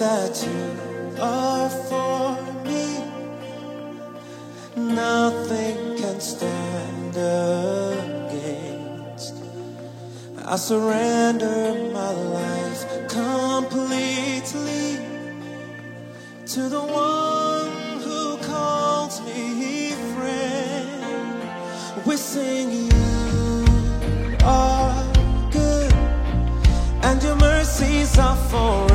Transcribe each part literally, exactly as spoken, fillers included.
that you are for me, nothing can stand against. I surrender my life completely to the one who calls me friend. We sing, you are good, and your mercies are forever.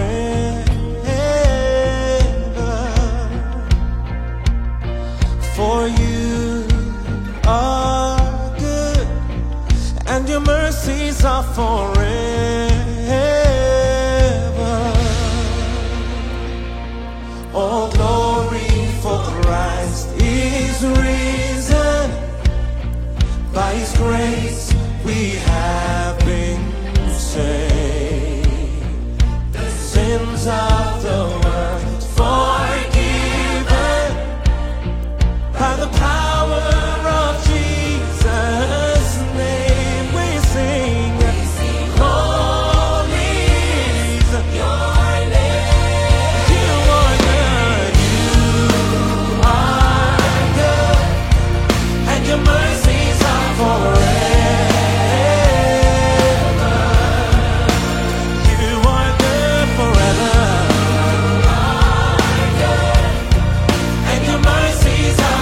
For you are good, and your mercies are forever. All glory for Christ is risen. By His grace we have been saved. The sins of the world forgiven by the power of Jesus' name. We sing, holy is your name. You are good, you are good, and your mercies are forever. You are good forever. And your mercies are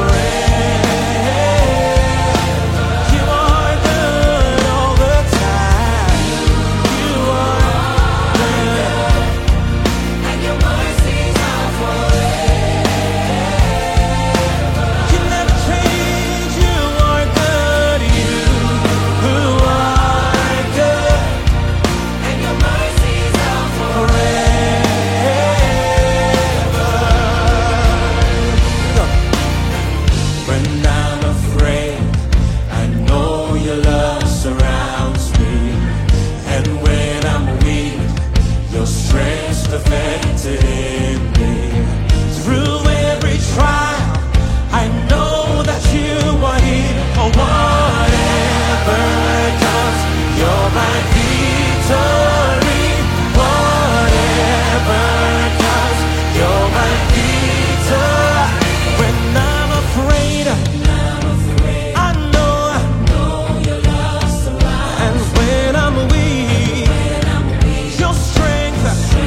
perfected in me. Through every trial, I know that you are here. Or whatever comes, you're my victory. Whatever comes, you're my victory. When I'm afraid, I know, I know your love surrounds. And when I'm weak, your strength.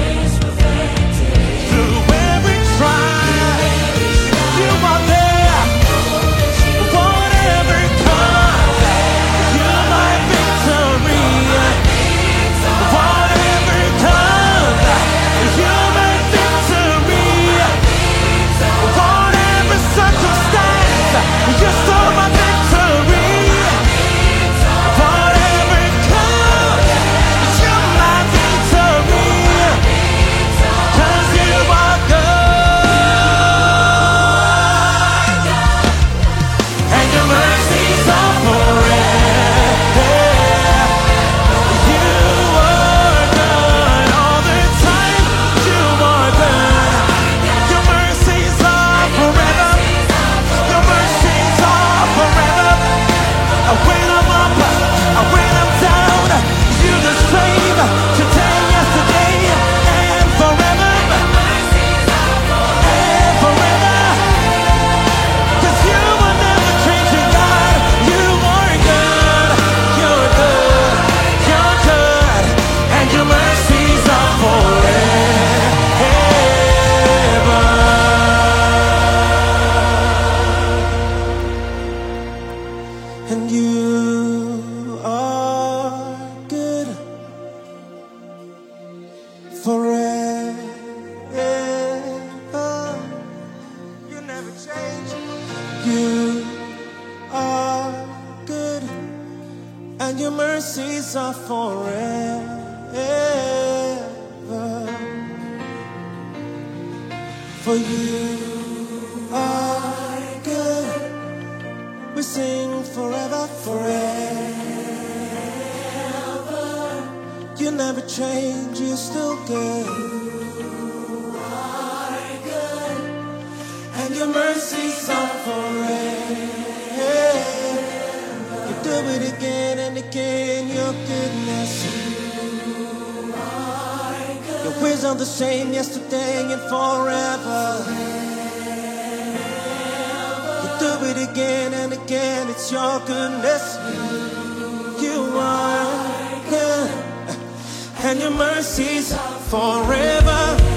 Through every trial, you are there. Whatever comes, you're my victory. Whatever comes, you're my victory. Whatever circumstance, you're still my victory. Whatever comes, you're my victory. 'Cause you are good, and your mercies are forever. You are good all the time. You are good. Your mercies are forever. Your mercies are forever. When I'm up, when I'm down, you're the same today, yesterday, and forever. And forever. 'Cause you are never changing, God. You are good. You're good. You're good. And your mercies are forever. And you are good forever. You never change. You are good, and your mercies are forever. For you are good. We sing forever, forever. You never change, you're still good. You are good, and your mercies are forever. You do it again and again, your goodness. Your wisdom mercies are the same yesterday and forever. You do it again and again, it's your goodness. You are good, and your mercies forever.